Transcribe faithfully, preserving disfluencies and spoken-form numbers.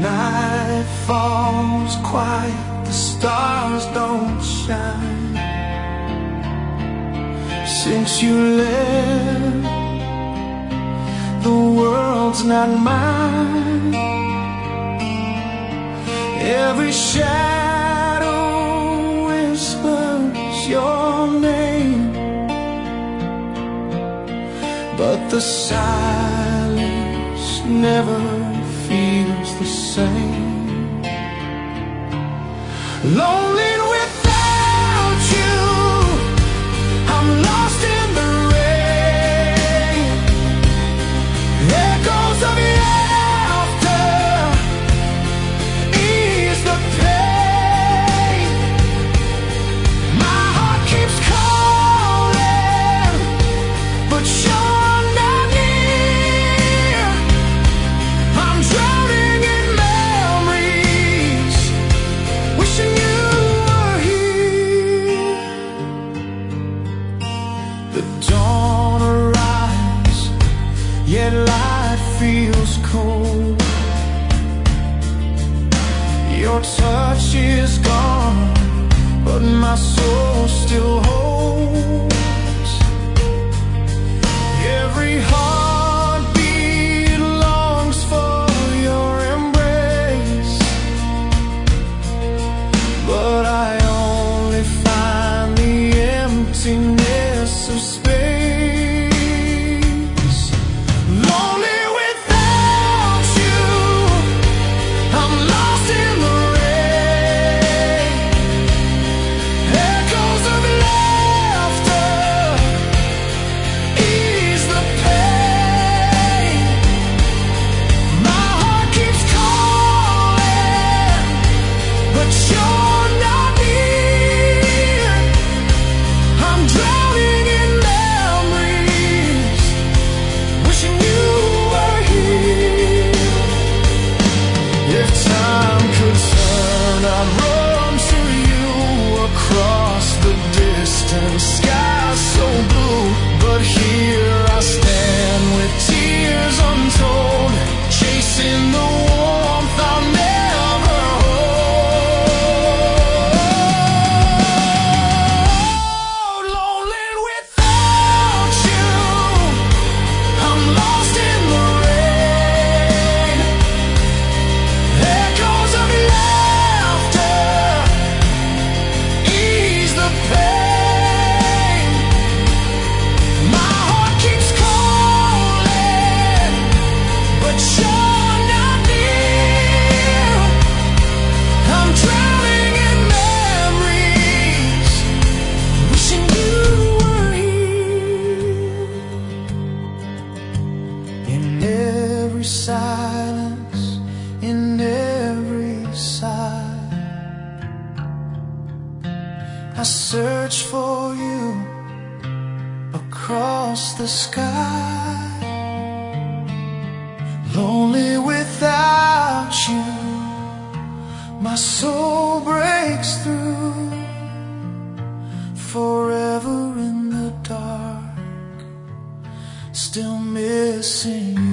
night falls quiet, the stars don't shine. Since you left, the world's not mine. Every shadow whispers your name, but the silence never feels the same. Lonely without you, I'm lost in the rain. Echoes of laughter ease the pain. My heart keeps calling, but you're not near. I'm drowning in memories, wishing you were here. The dawn arrives, yet light feels cold. Your touch is gone, but my soul still holds. Every heartbeat longs for your embrace, but I only find the emptiness of space. Lonely without you, I'm lost in the rain. Echoes of laughter ease the pain. My heart keeps calling, but you're not near. I'm drowning in memories, wishing you were here. If time could turn, I'd run to you across the distant sky so blue. But here I stand with tears untold, chasing the warmth I'll never hold. Lonely without you, I'm lost in the rain. Echoes of laughter ease the pain. My heart keeps calling, but you're not near. I'm drowning in memories, wishing you were here. In every silence, in every sigh, I search for you across the sky. Lonely without you, my soul breaks through. Forever in the dark, still missing you.